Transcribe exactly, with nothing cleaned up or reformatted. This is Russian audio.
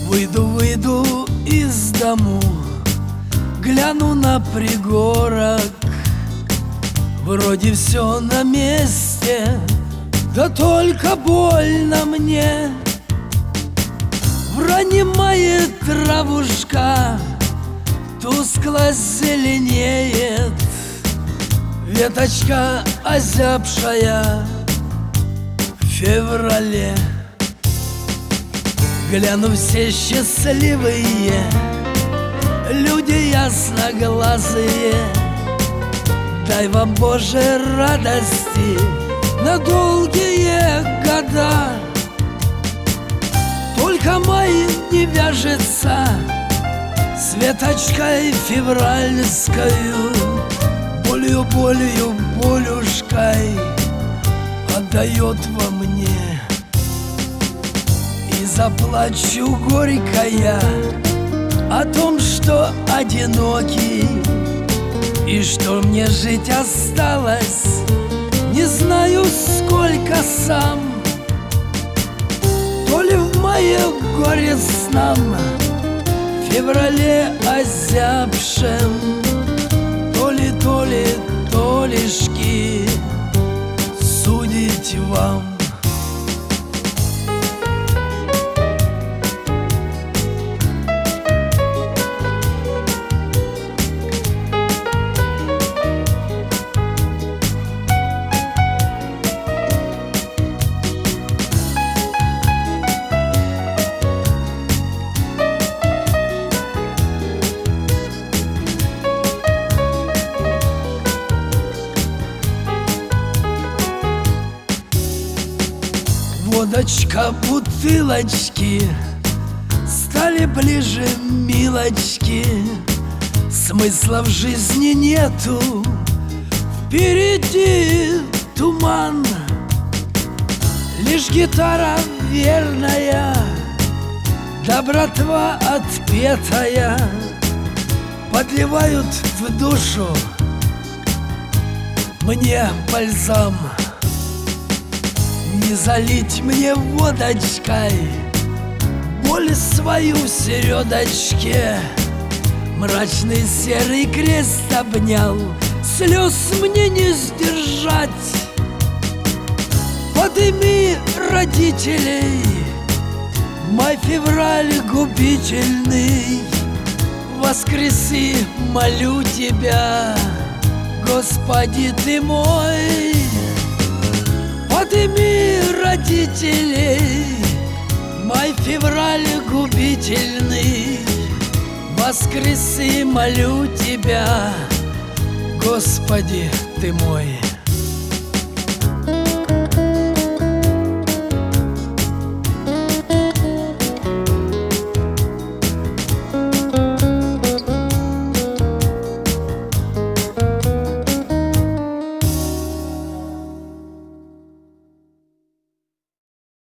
Выйду, выйду из дому, гляну на пригорок. Вроде все на месте, да только больно мне. Вранимает травушка, тускло зеленеет, веточка озябшая в феврале. Гляну, все счастливые, люди ясноглазые. Дай вам, Боже, радости на долгие года. Только май не вяжется с веточкой февральскою, болью, болью, болюшкой отдает во мне. И заплачу горько я о том, что одинокий, и что мне жить осталось, не знаю сколько сам. То ли в мае горестном, в феврале озябшем, то ли, то ли, то лишки судить вам. Водочка, бутылочки стали ближе, милочки. Смысла в жизни нету, впереди туман. Лишь гитара верная, да братва отпетая подливают в душу мне бальзам. Не залить мне водочкой боль свою в середочке. Мрачный серый крест обнял, слез мне не сдержать. Подыми родителей, май-февраль губительный. Воскреси, молю тебя, Господи ты мой. Подыми родителей, май-февраль губительный. Воскреси, молю тебя, Господи ты мой.